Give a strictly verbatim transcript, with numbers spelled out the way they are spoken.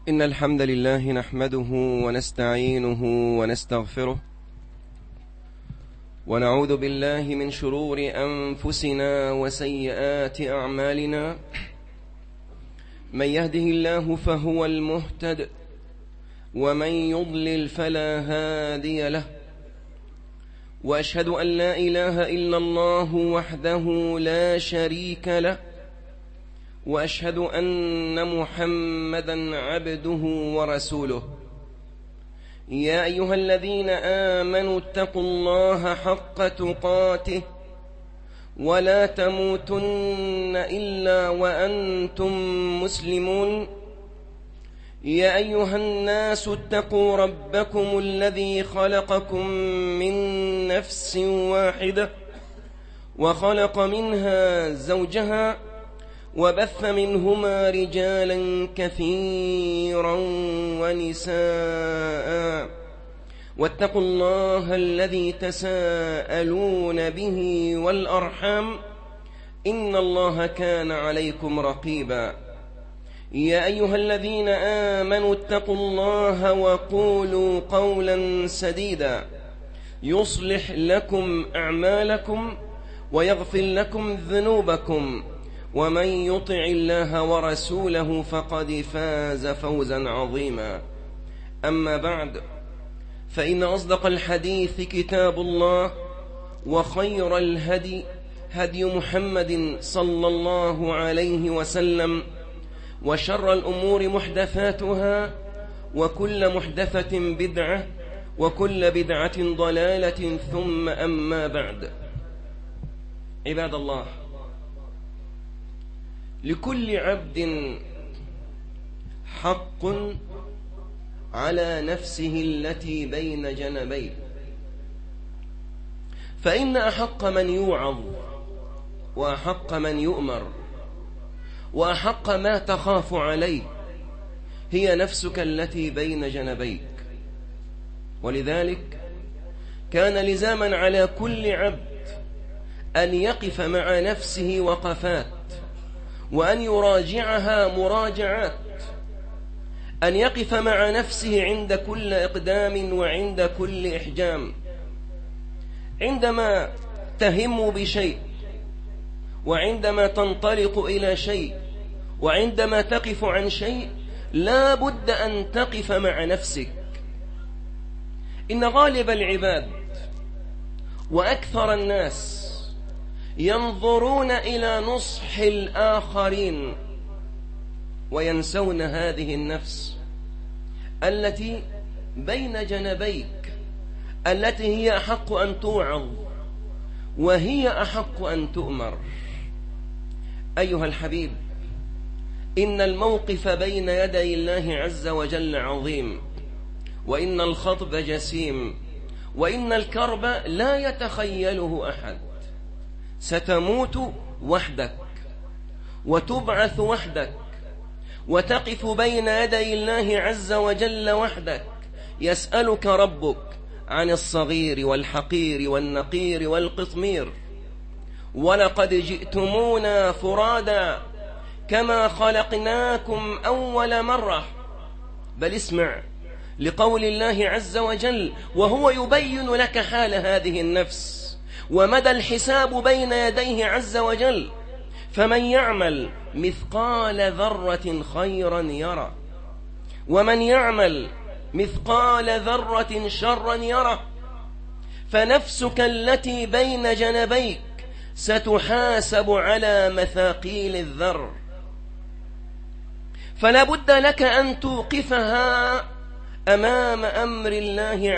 إن الحمد لله نحمده ونستعينه ونستغفره ونعوذ بالله من شرور أنفسنا وسيئات أعمالنا. من يهده الله فهو المهتد ومن يضلل فلا هادي له، وأشهد أن لا إله إلا الله وحده لا شريك له، وأشهد أن محمدا عبده ورسوله. يا أيها الذين آمنوا اتقوا الله حق تقاته ولا تموتن إلا وأنتم مسلمون. يا أيها الناس اتقوا ربكم الذي خلقكم من نفس واحدة وخلق منها زوجها وبث منهما رجالا كثيرا ونساء، واتقوا الله الذي تساءلون به والأرحام إن الله كان عليكم رقيبا. يا أيها الذين آمنوا اتقوا الله وقولوا قولا سديدا يصلح لكم أعمالكم ويغفر لكم ذنوبكم، ومن يطع الله ورسوله فقد فاز فوزا عظيما. أما بعد، فإن أصدق الحديث كتاب الله، وخير الهدي هدي محمد صلى الله عليه وسلم، وشر الأمور محدثاتها، وكل محدثة بدعة، وكل بدعة ضلالة، ثم أما بعد. عباد الله، لكل عبد حق على نفسه التي بين جنبيه، فإن أحق من يوعظ وأحق من يؤمر وأحق ما تخاف عليه هي نفسك التي بين جنبيك. ولذلك كان لزاما على كل عبد أن يقف مع نفسه وقفات، وأن يراجعها مراجعات، أن يقف مع نفسه عند كل إقدام وعند كل إحجام. عندما تهم بشيء، وعندما تنطلق إلى شيء، وعندما تقف عن شيء، لا بد أن تقف مع نفسك. إن غالب العباد وأكثر الناس ينظرون إلى نصح الآخرين وينسون هذه النفس التي بين جنبيك، التي هي أحق أن توعظ وهي أحق أن تؤمر. أيها الحبيب، إن الموقف بين يدي الله عز وجل عظيم، وإن الخطب جسيم، وإن الكرب لا يتخيله أحد. ستموت وحدك، وتبعث وحدك، وتقف بين يدي الله عز وجل وحدك. يسألك ربك عن الصغير والحقير والنقير والقطمير. ولقد جئتمونا فرادا كما خلقناكم أول مرة. بل اسمع لقول الله عز وجل وهو يبين لك حال هذه النفس ومدى الحساب بين يديه عز وجل. فمن يعمل مثقال ذرة خيرا يرى، ومن يعمل مثقال ذرة شرا يرى. فنفسك التي بين جنبيك ستحاسب على مثاقيل الذر، فلا بد لك أن توقفها أمام أمر الله